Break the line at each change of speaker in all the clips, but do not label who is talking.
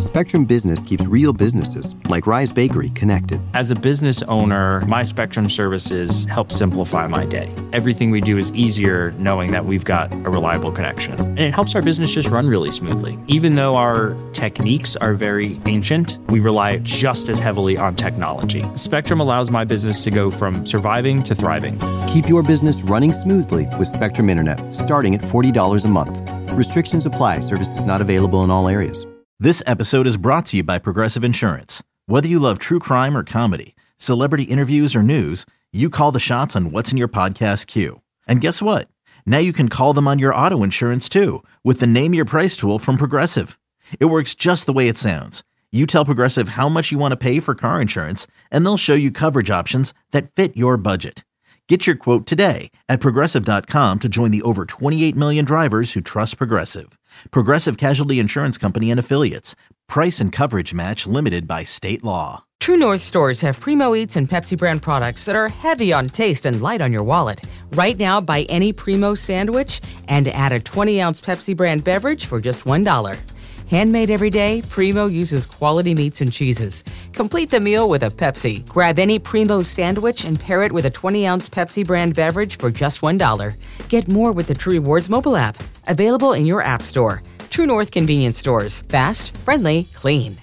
Spectrum Business keeps real businesses, like Rise Bakery, connected.
As a business owner, my Spectrum services help simplify my day. Everything we do is easier knowing that we've got a reliable connection. And it helps our business just run really smoothly. Even though our techniques are very ancient, we rely just as heavily on technology. Spectrum allows my business to go from surviving to thriving.
Keep your business running smoothly with Spectrum Internet, starting at $40 a month. Restrictions apply. Services not available in all areas.
This episode is brought to you by Progressive Insurance. Whether you love true crime or comedy, celebrity interviews or news, you call the shots on what's in your podcast queue. And guess what? Now you can call them on your auto insurance too with the Name Your Price tool from Progressive. It works just the way it sounds. You tell Progressive how much you want to pay for car insurance, and they'll show you coverage options that fit your budget. Get your quote today at Progressive.com to join the over 28 million drivers who trust Progressive. Progressive Casualty Insurance Company and Affiliates. Price and coverage match limited by state law.
True North stores have Primo Eats and Pepsi brand products that are heavy on taste and light on your wallet. Right now, buy any Primo sandwich and add a 20-ounce Pepsi brand beverage for just $1. Handmade every day, Primo uses quality meats and cheeses. Complete the meal with a Pepsi. Grab any Primo sandwich and pair it with a 20-ounce Pepsi brand beverage for just $1. Get more with the True Rewards mobile app. Available in your app store. True North convenience stores. Fast, friendly, clean.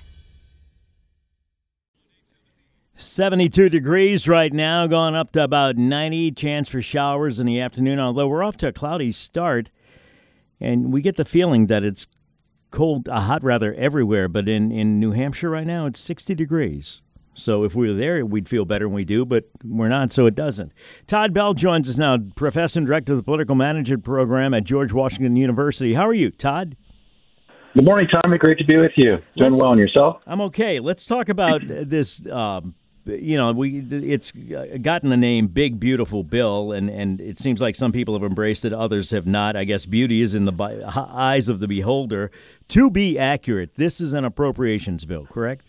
72 degrees right now, going up to about 90. Chance for showers in the afternoon, although we're off to a cloudy start. And we get the feeling that it's cold, hot rather, everywhere, but in New Hampshire right now, it's 60 degrees. So if we were there, we'd feel better than we do, but we're not, so it doesn't. Todd Bell joins us now, Professor and Director of the Political Management Program at George Washington University. How are you, Todd?
Good morning, Tommy. Great to be with you. Doing well, and yourself?
I'm okay. Let's talk about this. It's gotten the name Big Beautiful Bill, and it seems like some people have embraced it, others have not. I guess beauty is in the eyes of the beholder. To be accurate, this is an appropriations bill, correct?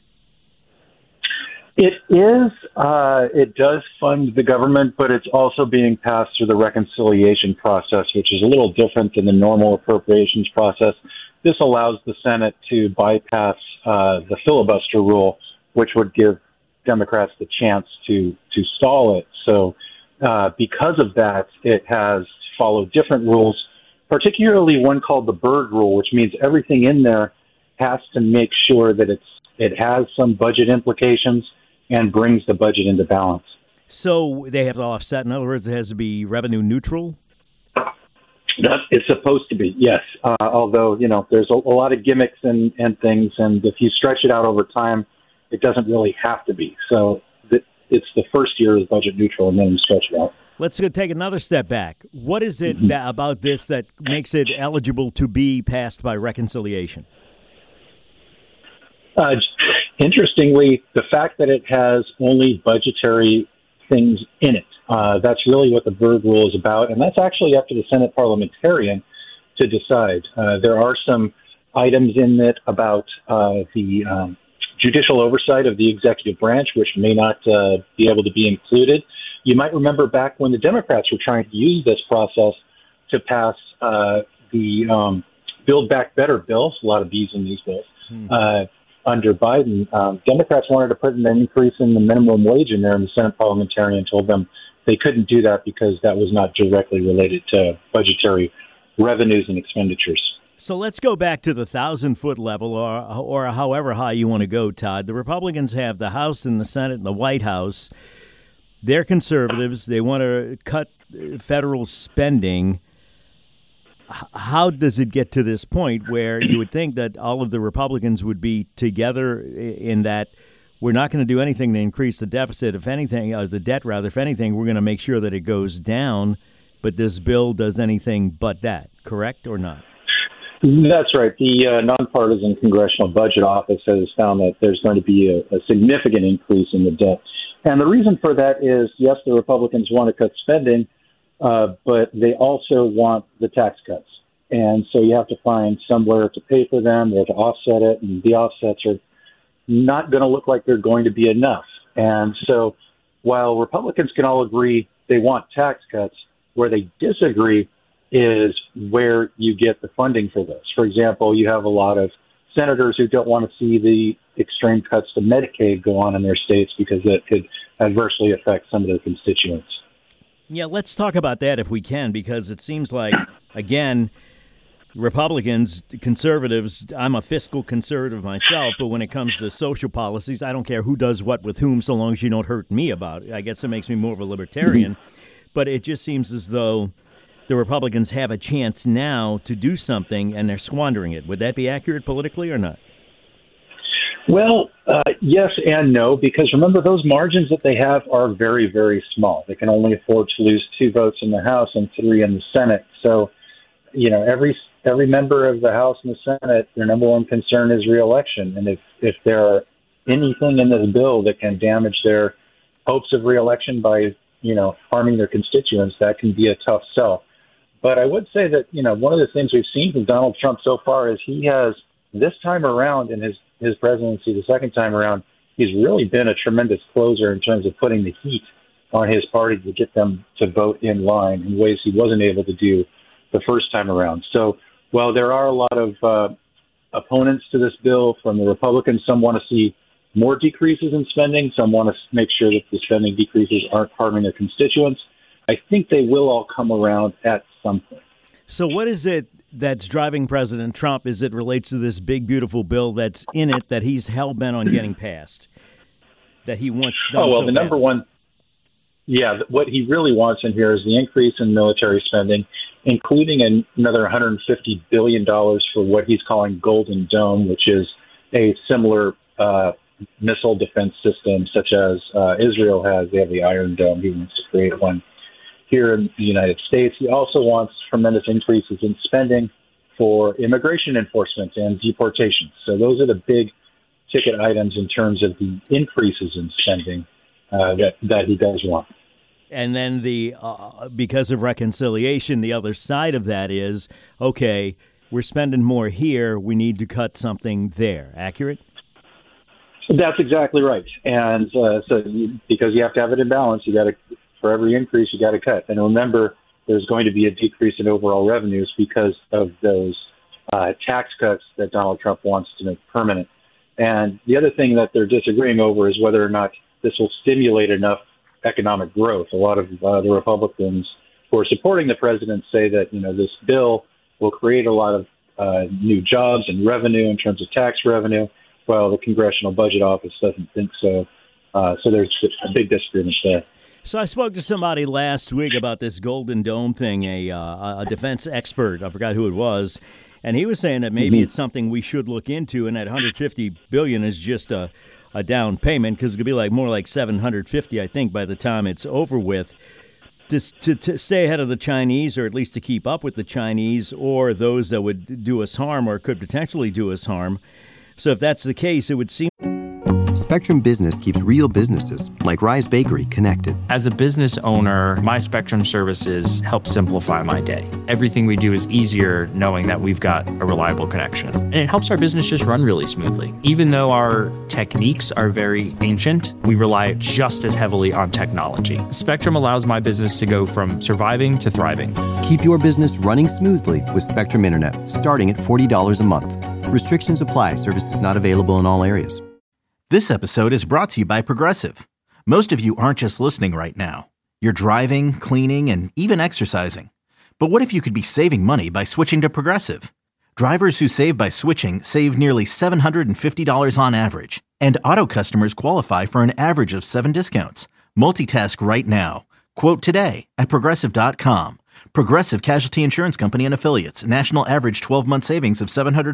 It is. It does fund the government, but it's also being passed through the reconciliation process, which is a little different than the normal appropriations process. This allows the Senate to bypass the filibuster rule, which would give Democrats the chance to stall it. So because of that, it has followed different rules, particularly one called the Byrd Rule, which means everything in there has to make sure that it has some budget implications and brings the budget into balance.
So they have to offset. In other words, it has to be revenue neutral?
It's supposed to be, yes. Although, there's a lot of gimmicks and things, and if you stretch it out over time, it doesn't really have to be. So it's the first year is budget neutral, and then you stretch it out.
Let's go take another step back. What is it about this that makes it eligible to be passed by reconciliation?
Interestingly, the fact that it has only budgetary things in it. That's really what the Byrd Rule is about, and that's actually up to the Senate parliamentarian to decide. There are some items in it about the judicial oversight of the executive branch, which may not be able to be included. You might remember back when the Democrats were trying to use this process to pass the Build Back Better bill, a lot of B's in these bills, under Biden. Democrats wanted to put an increase in the minimum wage in there, and the Senate parliamentarian told them they couldn't do that because that was not directly related to budgetary revenues and expenditures.
So let's go back to the 1,000-foot level, or however high you want to go, Todd. The Republicans have the House and the Senate and the White House. They're conservatives. They want to cut federal spending. How does it get to this point where you would think that all of the Republicans would be together in that we're not going to do anything to increase the deficit, if anything, the debt rather, if anything, we're going to make sure that it goes down, but this bill does anything but that, correct or not?
That's right. The Nonpartisan Congressional Budget Office has found that there's going to be a significant increase in the debt. And the reason for that is, yes, the Republicans want to cut spending, but they also want the tax cuts. And so you have to find somewhere to pay for them or to offset it, and the offsets are not going to look like they're going to be enough. And so while Republicans can all agree they want tax cuts, where they disagree is where you get the funding for this. For example, you have a lot of senators who don't want to see the extreme cuts to Medicaid go on in their states because that could adversely affect some of their constituents.
Yeah, let's talk about that if we can, because it seems like, again, Republicans, conservatives, I'm a fiscal conservative myself, but when it comes to social policies, I don't care who does what with whom so long as you don't hurt me about it. I guess it makes me more of a libertarian. But it just seems as though the Republicans have a chance now to do something and they're squandering it. Would that be accurate politically or not?
Well, yes and no, because remember, those margins that they have are very, very small. They can only afford to lose 2 votes in the House and 3 in the Senate. So, every member of the House and the Senate, their number one concern is reelection. And if there are anything in this bill that can damage their hopes of reelection by, harming their constituents, that can be a tough sell. But I would say that, one of the things we've seen from Donald Trump so far is he has, this time around in his presidency, the second time around, he's really been a tremendous closer in terms of putting the heat on his party to get them to vote in line in ways he wasn't able to do the first time around. So while there are a lot of opponents to this bill from the Republicans, some want to see more decreases in spending, some want to make sure that the spending decreases aren't harming their constituents. I think they will all come around at some point.
So what is it that's driving President Trump as it relates to this big, beautiful bill that's in it that he's hell-bent on getting passed, that he wants done so
the number one, what he really wants in here is the increase in military spending, including another $150 billion for what he's calling Golden Dome, which is a similar missile defense system such as Israel has. They have the Iron Dome. He wants to create one here in the United States. He also wants tremendous increases in spending for immigration enforcement and deportations. So those are the big ticket items in terms of the increases in spending that he does want.
And then because of reconciliation, the other side of that is, okay, we're spending more here, we need to cut something there. Accurate?
That's exactly right. And because you have to have it in balance, for every increase, you got to cut. And remember, there's going to be a decrease in overall revenues because of those tax cuts that Donald Trump wants to make permanent. And the other thing that they're disagreeing over is whether or not this will stimulate enough economic growth. A lot of the Republicans who are supporting the president say that, this bill will create a lot of new jobs and revenue in terms of tax revenue, while the Congressional Budget Office doesn't think so. So there's a big disagreement there.
So I spoke to somebody last week about this Golden Dome thing, a defense expert. I forgot who it was. And he was saying that maybe it's something we should look into, and that $150 billion is just a down payment, because it could be more like $750, I think, by the time it's over with, to stay ahead of the Chinese, or at least to keep up with the Chinese, or those that would do us harm or could potentially do us harm. So if that's the case, it would seem...
Spectrum Business keeps real businesses, like Rise Bakery, connected.
As a business owner, my Spectrum services help simplify my day. Everything we do is easier knowing that we've got a reliable connection. And it helps our business just run really smoothly. Even though our techniques are very ancient, we rely just as heavily on technology. Spectrum allows my business to go from surviving to thriving.
Keep your business running smoothly with Spectrum Internet, starting at $40 a month. Restrictions apply. Services not available in all areas.
This episode is brought to you by Progressive. Most of you aren't just listening right now. You're driving, cleaning, and even exercising. But what if you could be saving money by switching to Progressive? Drivers who save by switching save nearly $750 on average. And auto customers qualify for an average of 7 discounts. Multitask right now. Quote today at Progressive.com. Progressive Casualty Insurance Company and Affiliates. National average 12-month savings of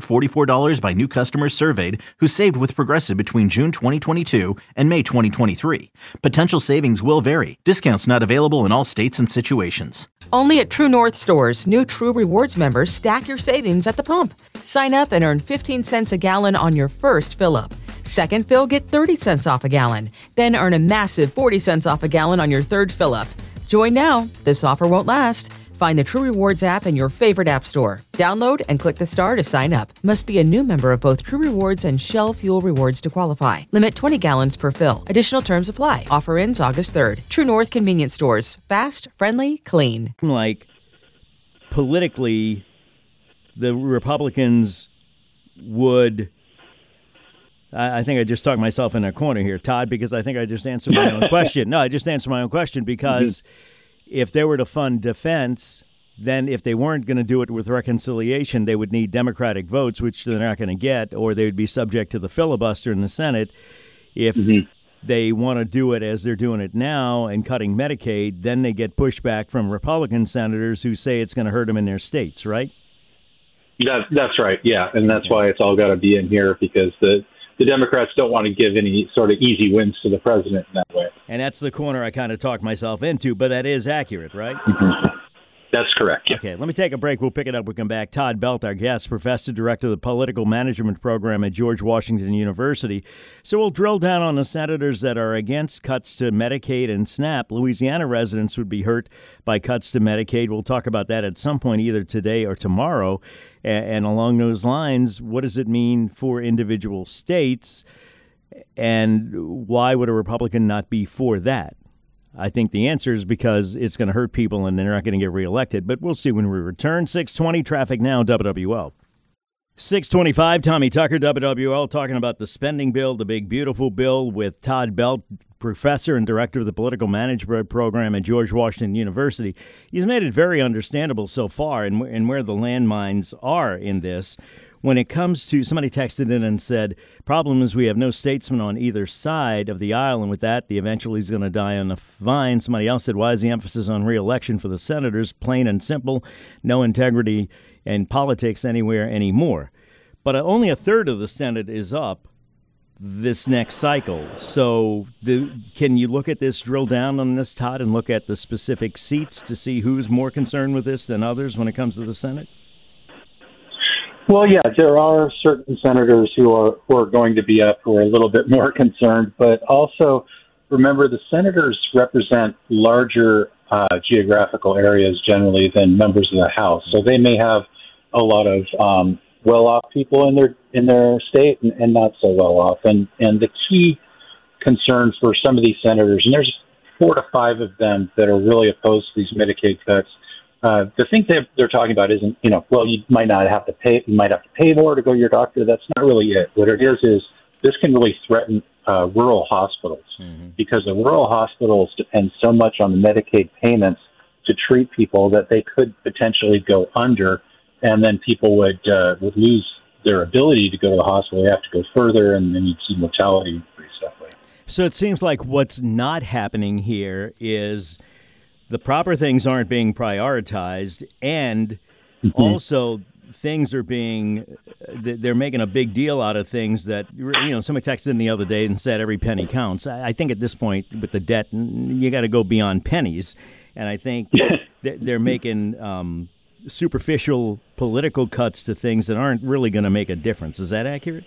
$744 by new customers surveyed who saved with Progressive between June 2022 and May 2023. Potential savings will vary. Discounts not available in all states and situations.
Only at True North stores, new True Rewards members stack your savings at the pump. Sign up and earn 15 cents a gallon on your first fill-up. Second fill, get 30 cents off a gallon. Then earn a massive 40 cents off a gallon on your third fill-up. Join now. This offer won't last. Find the True Rewards app in your favorite app store. Download and click the star to sign up. Must be a new member of both True Rewards and Shell Fuel Rewards to qualify. Limit 20 gallons per fill. Additional terms apply. Offer ends August 3rd. True North Convenience Stores. Fast, friendly, clean.
Politically, the Republicans would... I think I just talked myself in a corner here, Todd, because I think I just answered my own question. No, I just answered my own question because if they were to fund defense, then if they weren't going to do it with reconciliation, they would need Democratic votes, which they're not going to get, or they would be subject to the filibuster in the Senate. If they want to do it as they're doing it now and cutting Medicaid, then they get pushback from Republican senators who say it's going to hurt them in their states, right?
That's right, yeah, and that's why it's all got to be in here, because the Democrats don't want to give any sort of easy wins to the president in that way.
And that's the corner I kind of talked myself into, but that is accurate, right?
That's correct. Yeah.
Okay, let me take a break. We'll pick it up. We'll come back. Todd Belt, our guest, professor, director of the Political Management Program at George Washington University. So we'll drill down on the senators that are against cuts to Medicaid and SNAP. Louisiana residents would be hurt by cuts to Medicaid. We'll talk about that at some point, either today or tomorrow. And along those lines, what does it mean for individual states? And why would a Republican not be for that? I think the answer is because it's going to hurt people and they're not going to get reelected. But we'll see when we return. 620 Traffic Now, WWL. 625, Tommy Tucker, WWL, talking about the spending bill, the big, beautiful bill with Todd Belt, professor and director of the Political Management Program at George Washington University. He's made it very understandable so far and where the landmines are in this. When it comes to, somebody texted in and said, problem is we have no statesman on either side of the aisle, and with that, the eventually is going to die on the vine. Somebody else said, why is the emphasis on re-election for the senators? Plain and simple, no integrity in politics anywhere anymore. But only a third of the Senate is up this next cycle. So can you look at this, drill down on this, Todd, and look at the specific seats to see who's more concerned with this than others when it comes to the Senate?
Well, yeah, there are certain senators who are going to be up who are a little bit more concerned, but also remember the senators represent larger geographical areas generally than members of the House, so they may have a lot of well-off people in their state and not so well-off, and the key concern for some of these senators, and there's 4 to 5 of them that are really opposed to these Medicaid cuts. The thing they're talking about isn't, well, you might have to pay more to go to your doctor. That's not really it. What it is this can really threaten rural hospitals because the rural hospitals depend so much on the Medicaid payments to treat people that they could potentially go under, and then people would lose their ability to go to the hospital. They have to go further, and then you'd see mortality increase that way.
So it seems like what's not happening here is the proper things aren't being prioritized, and also things are they're making a big deal out of things that, somebody texted in the other day and said every penny counts. I think at this point with the debt, you got to go beyond pennies. And I think they're making superficial political cuts to things that aren't really going to make a difference. Is that accurate?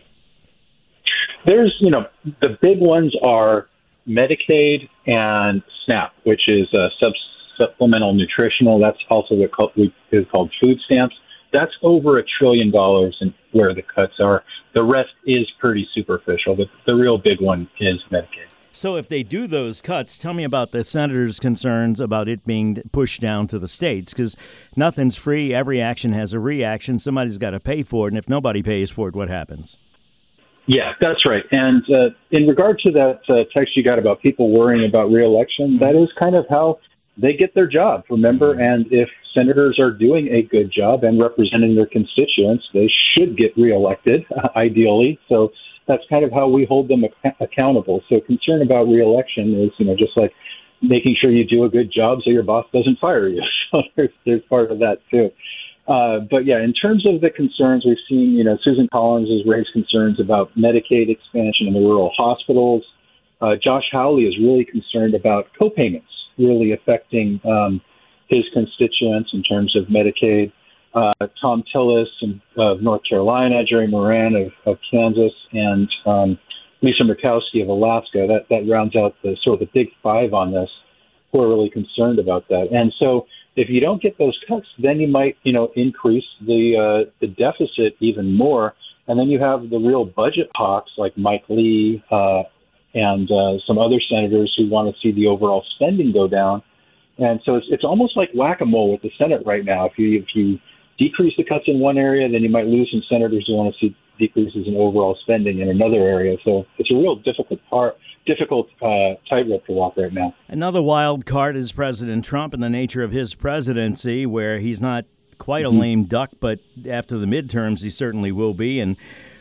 There's, the big ones are Medicaid and SNAP, which is supplemental nutritional. That's also what is called food stamps. That's over $1 trillion and where the cuts are. The rest is pretty superficial, but the real big one is Medicaid.
So if they do those cuts, tell me about the senators' concerns about it being pushed down to the states, because nothing's free. Every action has a reaction. Somebody's got to pay for it, and if nobody pays for it, what happens?
Yeah, that's right. And in regard to that text you got about people worrying about re-election, that is kind of how they get their job, remember? And if senators are doing a good job and representing their constituents, they should get reelected, ideally. So that's kind of how we hold them accountable. So concern about reelection is, just like making sure you do a good job so your boss doesn't fire you. So there's part of that too. But yeah, in terms of the concerns we've seen, Susan Collins has raised concerns about Medicaid expansion in the rural hospitals. Josh Hawley is really concerned about co-payments really affecting his constituents in terms of Medicaid. Tom Tillis of North Carolina, Jerry Moran of Kansas, and Lisa Murkowski of Alaska. That rounds out the sort of the big 5 on this who are really concerned about that. And so if you don't get those cuts, then you might, increase the deficit even more. And then you have the real budget hawks like Mike Lee and some other senators who want to see the overall spending go down. And so it's almost like whack-a-mole with the Senate right now. If you decrease the cuts in one area, then you might lose some senators who want to see decreases in overall spending in another area. So it's a real difficult tightrope to walk right now.
Another wild card is President Trump and the nature of his presidency, where he's not quite a lame duck, but after the midterms, he certainly will be. And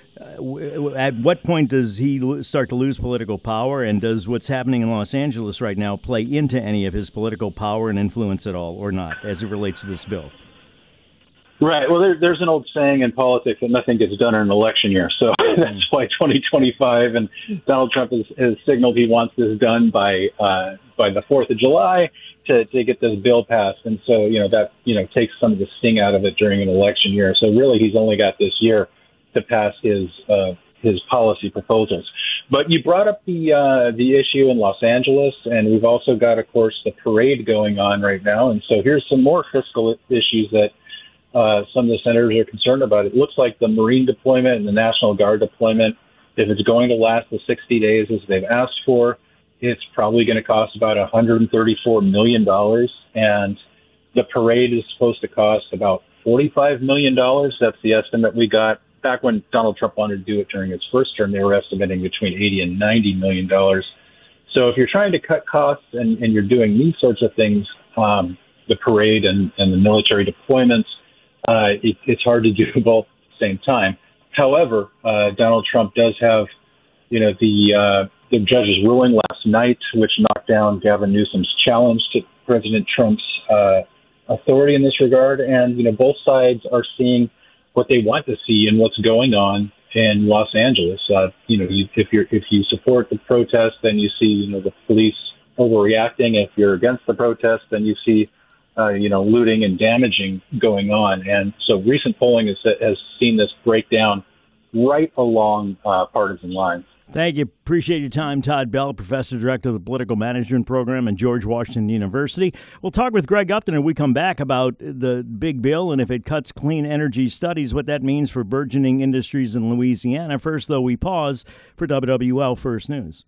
at what point does he start to lose political power, and does what's happening in Los Angeles right now play into any of his political power and influence at all, or not, as it relates to this bill?
Right. Well, there's an old saying in politics that nothing gets done in an election year. So that's why 2025, and Donald Trump has signaled he wants this done by the 4th of July to get this bill passed. And so, that takes some of the sting out of it during an election year. So really, he's only got this year to pass his policy proposals. But you brought up the issue in Los Angeles, and we've also got, of course, the parade going on right now. And so here's some more fiscal issues that some of the senators are concerned about. It looks like the Marine deployment and the National Guard deployment, if it's going to last the 60 days as they've asked for, it's probably going to cost about $134 million. And the parade is supposed to cost about $45 million. That's the estimate we got. Back when Donald Trump wanted to do it during his first term, they were estimating between $80 and $90 million. So if you're trying to cut costs and you're doing these sorts of things, the parade and the military deployments, it's hard to do both at the same time. However, Donald Trump does have, the judge's ruling last night, which knocked down Gavin Newsom's challenge to President Trump's authority in this regard. And, both sides are seeing what they want to see and what's going on in Los Angeles. If you support the protest, then you see, the police overreacting. If you're against the protest, then you see looting and damaging going on. And so recent polling has seen this break down right along partisan lines.
Thank you. Appreciate your time, Todd Bell, Professor Director of the Political Management Program at George Washington University. We'll talk with Greg Upton when we come back about the big bill and if it cuts clean energy studies, what that means for burgeoning industries in Louisiana. First, though, we pause for WWL First News.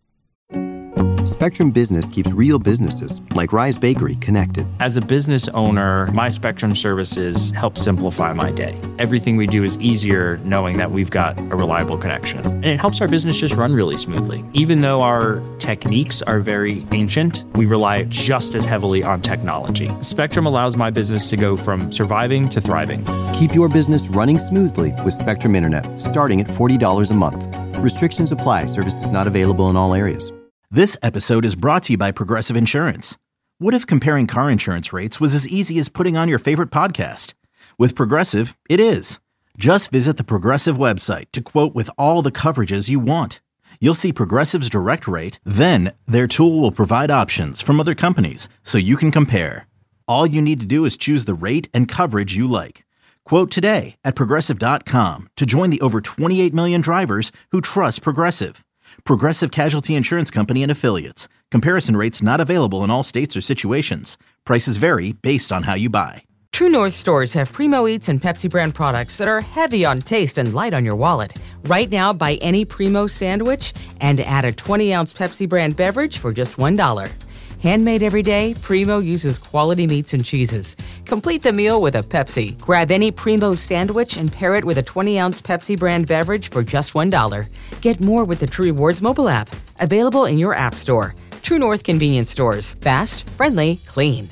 Spectrum Business keeps real businesses, like Rise Bakery, connected.
As a business owner, my Spectrum services help simplify my day. Everything we do is easier knowing that we've got a reliable connection. And it helps our business just run really smoothly. Even though our techniques are very ancient, we rely just as heavily on technology. Spectrum allows my business to go from surviving to thriving.
Keep your business running smoothly with Spectrum Internet, starting at $40 a month. Restrictions apply. Services not available in all areas.
This episode is brought to you by Progressive Insurance. What if comparing car insurance rates was as easy as putting on your favorite podcast? With Progressive, it is. Just visit the Progressive website to quote with all the coverages you want. You'll see Progressive's direct rate, then their tool will provide options from other companies so you can compare. All you need to do is choose the rate and coverage you like. Quote today at Progressive.com to join the over 28 million drivers who trust Progressive. Progressive Casualty Insurance Company and Affiliates. Comparison rates not available in all states or situations. Prices vary based on how you buy.
True North stores have Primo Eats and Pepsi brand products that are heavy on taste and light on your wallet. Right now, buy any Primo sandwich and add a 20-ounce Pepsi brand beverage for just $1. Handmade every day, Primo uses quality meats and cheeses. Complete the meal with a Pepsi. Grab any Primo sandwich and pair it with a 20-ounce Pepsi brand beverage for just $1. Get more with the True Rewards mobile app. Available in your app store. True North convenience stores. Fast, friendly, clean.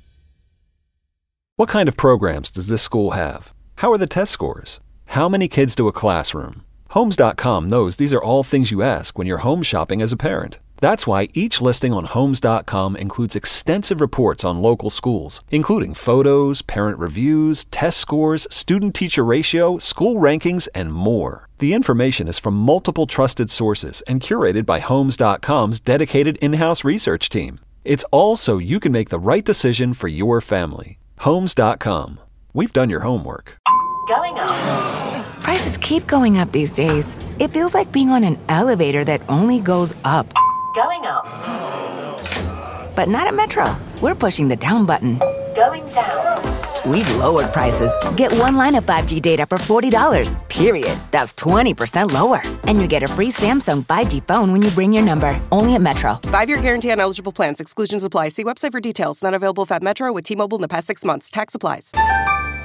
What kind of programs does this school have? How are the test scores? How many kids to a classroom? Homes.com knows these are all things you ask when you're home shopping as a parent. That's why each listing on Homes.com includes extensive reports on local schools, including photos, parent reviews, test scores, student-teacher ratio, school rankings, and more. The information is from multiple trusted sources and curated by Homes.com's dedicated in-house research team. It's all so you can make the right decision for your family. Homes.com. We've done your homework.
Going up. Prices keep going up these days. It feels like being on an elevator that only goes up. Going up. But not at Metro. We're pushing the down button. Going down. We've lowered prices. Get one line of 5G data for $40, period. That's 20% lower. And you get a free Samsung 5G phone when you bring your number. Only at Metro.
5-year guarantee on eligible plans. Exclusions apply. See website for details. Not available at Metro with T-Mobile in the past 6 months. Tax applies.